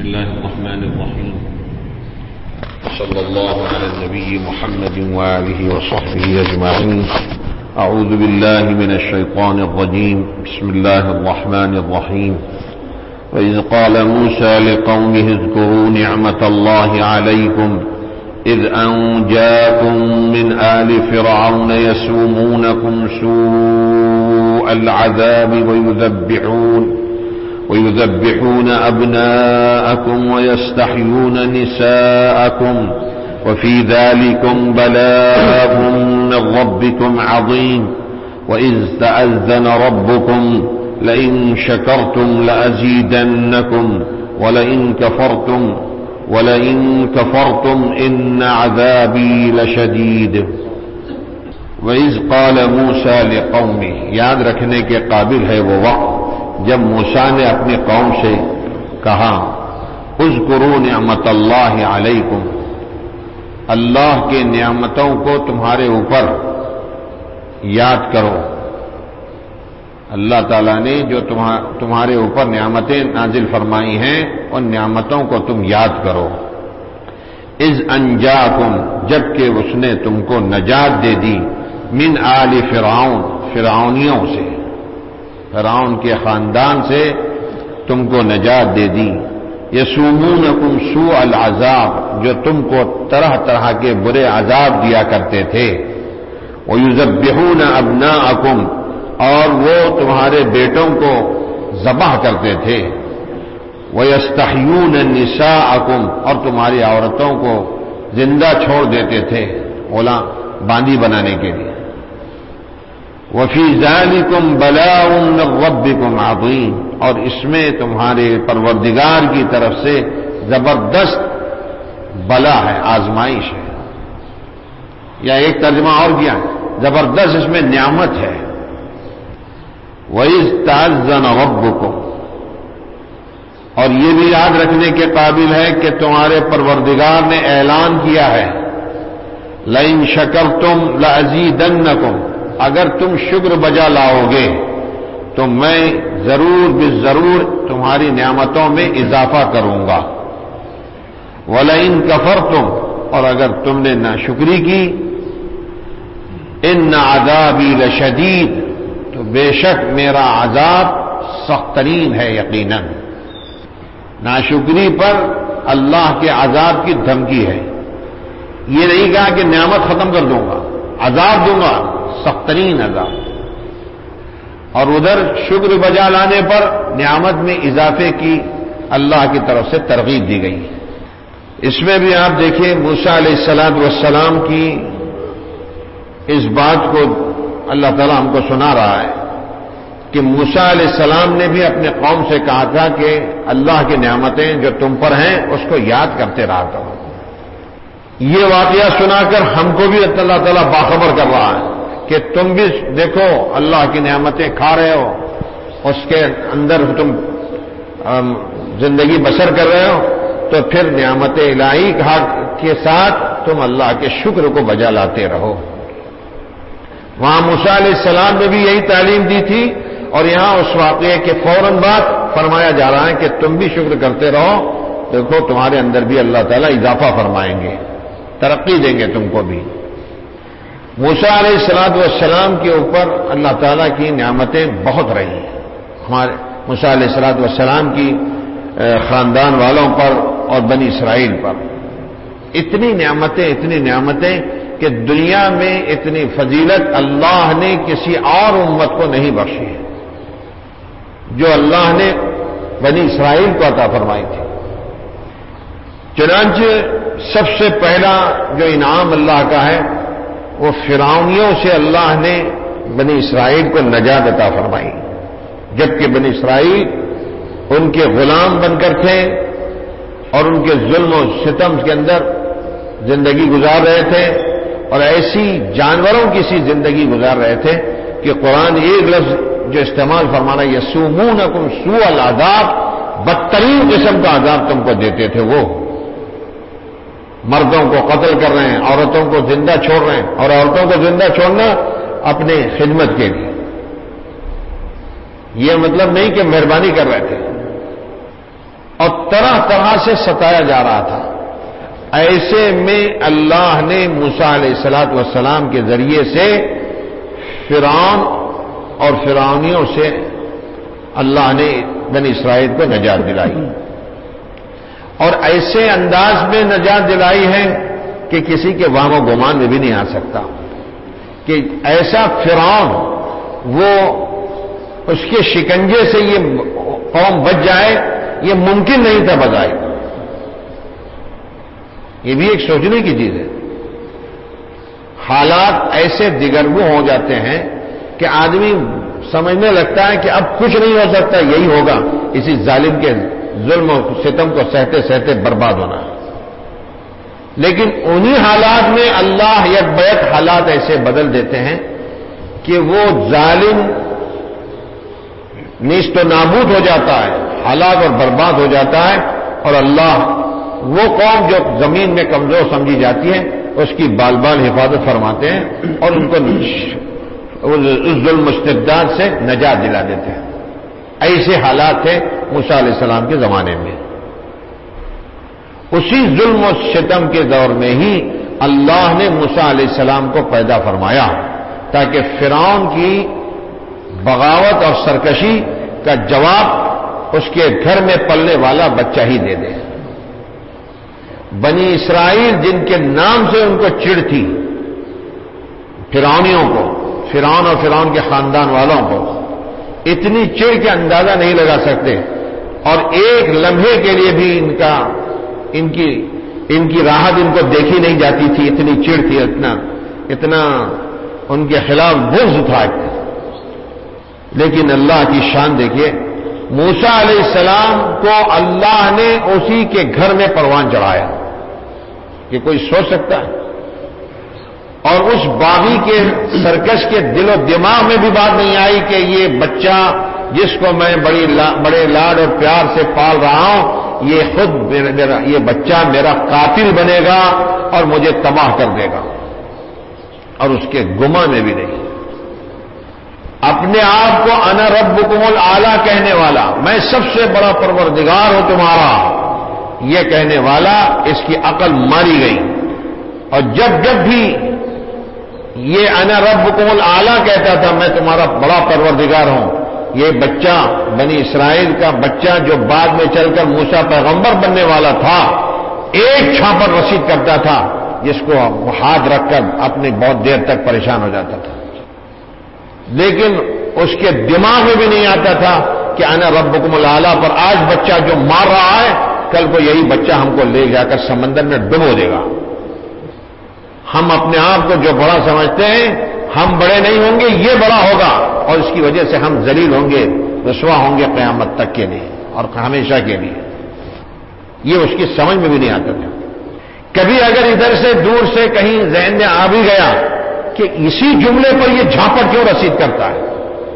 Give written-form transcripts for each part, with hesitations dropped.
الله الرحمن الرحيم وصلى الله على النبي محمد وآله وصحبه أجمعين. أعوذ بالله من الشيطان الرجيم. بسم الله الرحمن الرحيم. وإذ قال موسى لقومه اذكروا نعمة الله عليكم إذ أنجاكم من آل فرعون يسومونكم سوء العذاب ويذبحون أبناءكم ويستحيون نساءكم وفي ذلكم بلاء من ربكم عظيم. وإذ تأذن ربكم لئن شكرتم لأزيدنكم ولئن كفرتم إن عذابي لشديد. وإذ قال موسى لقومه، یاد رکھنے کے قابل ہے وہ وقت جب موسیٰ نے اپنی قوم سے کہا اذکروا نعمت اللہ علیکم، اللہ کے نعمتوں کو تمہارے اوپر یاد کرو. اللہ تعالیٰ نے جو تمہارے اوپر نعمتیں نازل فرمائی ہیں ان نعمتوں کو تم یاد کرو. اذ انجاکم، جبکہ اس نے تم کو نجات دے دی، من آل فرعون، فرعونیوں سے، فرعون کے خاندان سے تم کو نجات دے دی. یسومونکم سوء العذاب، جو تم کو طرح طرح کے برے عذاب دیا کرتے تھے. ویذبحون ابناءکم، اور وہ تمہارے بیٹوں کو ذبح کرتے تھے. وَيَسْتَحْيُونَ نِسَاءَكُمْ، اور تمہاری عورتوں کو زندہ چھوڑ دیتے تھے غلام باندی بنانے کے لیے. وَفِي ذَلِكُمْ بَلَاءٌ مِّن رَّبِّكُمْ عَظِيمٌ، اور اس میں تمہارے پروردگار کی طرف سے زبردست بلا ہے، آزمائش ہے. یا ایک ترجمہ اور کیا، زبردست اس میں نعمت ہے. وَإِذْ تَأَذَّنَ رَبُّكُمْ، اور یہ بھی یاد رکھنے کے قابل ہے کہ تمہارے پروردگار نے اعلان کیا ہے لَئِن شَكَرْتُمْ لَأَزِيدَنَّكُمْ، اگر تم شکر بجا لاؤ گے تو میں ضرور تمہاری نعمتوں میں اضافہ کروں گا. وَلَئِن كَفَرْتُمْ، اور اگر تم نے ناشکری کی، إِنَّ عَذَابِي لَشَدِيدٌ، تو بے شک میرا عذاب سخت ترین ہے. یقیناً ناشکری پر اللہ کے عذاب کی دھمکی ہے. یہ نہیں کہا کہ نعمت ختم کر دوں گا، عذاب دوں گا، سخت ترین عذاب. اور ادھر شکر بجا لانے پر نعمت میں اضافے کی اللہ کی طرف سے ترغیب دی گئی. اس میں بھی آپ دیکھیں موسیٰ علیہ السلام کی اس بات کو اللہ تعالیٰ ہم کو سنا رہا ہے کہ موسیٰ علیہ السلام نے بھی اپنے قوم سے کہا تھا کہ اللہ کی نعمتیں جو تم پر ہیں اس کو یاد کرتے رہا کرو. یہ واقعہ سنا کر ہم کو بھی اللہ تعالیٰ باخبر کر رہا ہے کہ تم بھی دیکھو اللہ کی نعمتیں کھا رہے ہو، اس کے اندر تم زندگی بسر کر رہے ہو، تو پھر نعمت الہی کے ساتھ تم اللہ کے شکر کو بجا لاتے رہو. وہاں موسیٰ علیہ السلام نے بھی یہی تعلیم دی تھی، اور یہاں اس واقعے کے فوراً بعد فرمایا جا رہا ہے کہ تم بھی شکر کرتے رہو، دیکھو تمہارے اندر بھی اللہ تعالیٰ اضافہ فرمائیں گے، ترقی دیں گے تم کو بھی. موسیٰ علیہ السلام کے اوپر اللہ تعالیٰ کی نعمتیں بہت رہی ہیں. ہمارے موسیٰ علیہ السلام کی خاندان والوں پر اور بنی اسرائیل پر اتنی نعمتیں کہ دنیا میں اتنی فضیلت اللہ نے کسی اور امت کو نہیں بخشی ہے جو اللہ نے بنی اسرائیل کو عطا فرمائی تھی. چنانچہ سب سے پہلا جو انعام اللہ کا ہے وہ فرعونیوں سے اللہ نے بنی اسرائیل کو نجات عطا فرمائی. جبکہ بنی اسرائیل ان کے غلام بن کر تھے اور ان کے ظلم و ستم کے اندر زندگی گزار رہے تھے، اور ایسی جانوروں کی سی زندگی گزار رہے تھے کہ قرآن ایک لفظ جو استعمال فرمانا یسومونکم سوء العذاب، بدترین قسم کا عذاب تم کو دیتے تھے. وہ مردوں کو قتل کر رہے ہیں، عورتوں کو زندہ چھوڑ رہے ہیں، اور عورتوں کو زندہ چھوڑنا اپنے خدمت کے لیے. یہ مطلب نہیں کہ مہربانی کر رہے تھے. اور طرح طرح سے ستایا جا رہا تھا. ایسے میں اللہ نے موسیٰ علیہ السلام کے ذریعے سے فرعون اور فرعونیوں سے اللہ نے بنی اسرائیل کو نجات دلائی، اور ایسے انداز میں نجات دلائی ہے کہ کسی کے وہم و گمان میں بھی نہیں آ سکتا کہ ایسا فرعون وہ اس کے شکنجے سے یہ قوم بچ جائے، یہ ممکن نہیں تھا بظاہر. یہ بھی ایک سوچنے کی چیز ہے. حالات ایسے دگرگوں ہو جاتے ہیں کہ آدمی سمجھنے لگتا ہے کہ اب کچھ نہیں ہو سکتا، یہی ہوگا، اسی ظالم کے ظلم و ستم کو سہتے سہتے برباد ہونا. لیکن انہی حالات میں اللہ یک بیک حالات ایسے بدل دیتے ہیں کہ وہ ظالم نیست و نابود ہو جاتا ہے، ہلاک اور برباد ہو جاتا ہے، اور اللہ وہ قوم جو زمین میں کمزور سمجھی جاتی ہے اس کی بال بال حفاظت فرماتے ہیں اور ان کو اس ظلم استبداد سے نجات دلا دیتے ہیں. ایسے حالات تھے موسیٰ علیہ السلام کے زمانے میں. اسی ظلم و ستم کے دور میں ہی اللہ نے موسیٰ علیہ السلام کو پیدا فرمایا تاکہ فرعون کی بغاوت اور سرکشی کا جواب اس کے گھر میں پلنے والا بچہ ہی دے دے. بنی اسرائیل جن کے نام سے ان کو چڑ تھی، فرعونیوں کو، فرعون اور فرعون کے خاندان والوں کو اتنی چڑ کے اندازہ نہیں لگا سکتے، اور ایک لمحے کے لیے بھی ان کی راحت ان کو دیکھی نہیں جاتی تھی، اتنی چڑ تھی، اتنا ان کے خلاف بغض تھا. لیکن اللہ کی شان دیکھیے، موسیٰ علیہ السلام کو اللہ نے اسی کے گھر میں پروان چڑھایا. کہ کوئی سوچ سکتا ہے؟ اور اس باغی کے سرکش کے دل و دماغ میں بھی بات نہیں آئی کہ یہ بچہ جس کو میں بڑے لاڈ اور پیار سے پال رہا ہوں، یہ خود یہ بچہ میرا قاتل بنے گا اور مجھے تباہ کر دے گا. اور اس کے گمان میں بھی نہیں. اپنے آپ کو انا ربکم الاعلی کہنے والا، میں سب سے بڑا پروردگار ہوں تمہارا، یہ کہنے والا اس کی عقل ماری گئی. اور جب بھی یہ انا ربکم الاعلی کہتا تھا، میں تمہارا بڑا پروردگار ہوں، یہ بچہ بنی اسرائیل کا بچہ جو بعد میں چل کر موسیٰ پیغمبر بننے والا تھا، ایک چھاپر رسید کرتا تھا جس کو ہاتھ رکھ کر اپنی بہت دیر تک پریشان ہو جاتا تھا. لیکن اس کے دماغ میں بھی نہیں آتا تھا کہ انا ربکم الاعلی پر آج بچہ جو مار رہا ہے، کل کو یہی بچہ ہم کو لے جا کر سمندر میں ڈبو دے گا. ہم اپنے آپ کو جو بڑا سمجھتے ہیں، ہم بڑے نہیں ہوں گے، یہ بڑا ہوگا، اور اس کی وجہ سے ہم ذلیل ہوں گے، رسوا ہوں گے قیامت تک کے لیے اور ہمیشہ کے لیے. یہ اس کی سمجھ میں بھی نہیں آتا تھا. کبھی اگر ادھر سے دور سے کہیں ذہن میں آ بھی گیا کہ اسی جملے پر یہ جھاپٹ کیوں رسید کرتا ہے،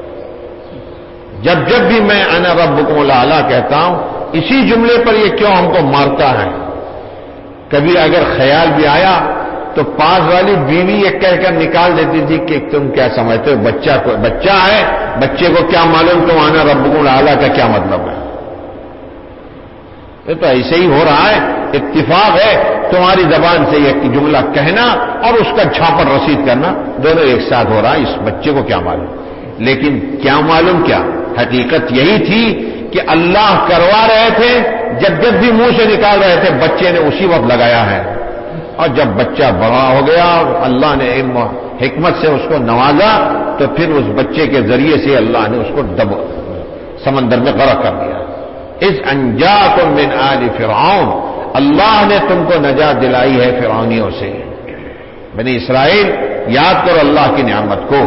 جب بھی میں انا ربکم الاعلی کہتا ہوں، اسی جملے پر یہ کیوں ہم کو مارتا ہے. کبھی اگر خیال بھی آیا تو پاس والی بیوی یہ کہہ کر نکال دیتی تھی کہ تم کیا سمجھتے ہو، بچہ ہے، بچے کو کیا معلوم تم انا ربکم الاعلی کا کیا مطلب ہے. یہ تو ایسے ہی ہو رہا ہے، اتفاق ہے تمہاری زبان سے یہ جملہ کہنا اور اس کا چھاپر رسید کرنا، دونوں ایک ساتھ ہو رہا ہے. اس بچے کو کیا معلوم. لیکن کیا معلوم، کیا حقیقت یہی تھی کہ اللہ کروا رہے تھے. جب بھی منہ سے نکال رہے تھے، بچے نے اسی وقت لگایا ہے. اور جب بچہ بڑا ہو گیا اور اللہ نے علم و حکمت سے اس کو نوازا، تو پھر اس بچے کے ذریعے سے اللہ نے اس کو سمندر میں غرق کر دیا. اذ انجاکم من آل فرعون، اللہ نے تم کو نجات دلائی ہے فرعونیوں سے. بنی اسرائیل یاد کرو اللہ کی نعمت کو.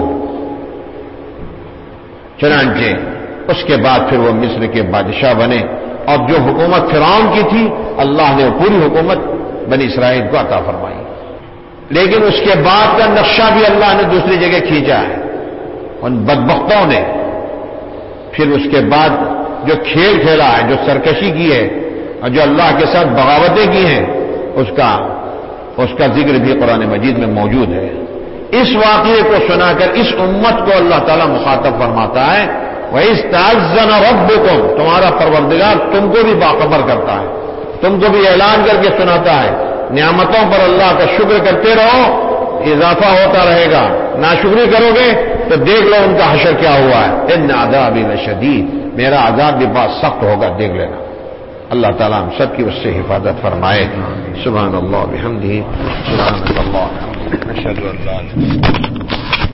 چنانچہ اس کے بعد پھر وہ مصر کے بادشاہ بنے، اور جو حکومت فرعون کی تھی اللہ نے پوری حکومت بنی اسرائیل کو عطا فرمائی. لیکن اس کے بعد کا نقشہ بھی اللہ نے دوسری جگہ کھینچا ہے ان بدبختوں نے. پھر اس کے بعد جو کھیل کھیلا ہے، جو سرکشی کی ہے اور جو اللہ کے ساتھ بغاوتیں کی ہیں، اس کا ذکر بھی قرآن مجید میں موجود ہے. اس واقعے کو سنا کر اس امت کو اللہ تعالیٰ مخاطب فرماتا ہے وَإِسْتَأَذَّنَ رَبُّكُمْ، تمہارا پروردگار تم کو بھی باخبر کرتا ہے، تم کو بھی اعلان کر کے سناتا ہے، نعمتوں پر اللہ کا شکر کرتے رہو، اضافہ ہوتا رہے گا، ناشکری کرو گے تو دیکھ لو ان کا حشر کیا ہوا ہے، ان عذابی لشدید، میرا عذاب بھی بہت سخت ہوگا، دیکھ لینا۔ اللہ تعالیٰ ہم سب کی اس سے حفاظت فرمائے۔ سبحان اللہ بحمدہ، سبحان اللہ، اشہد ان لا الہ الا اللہ۔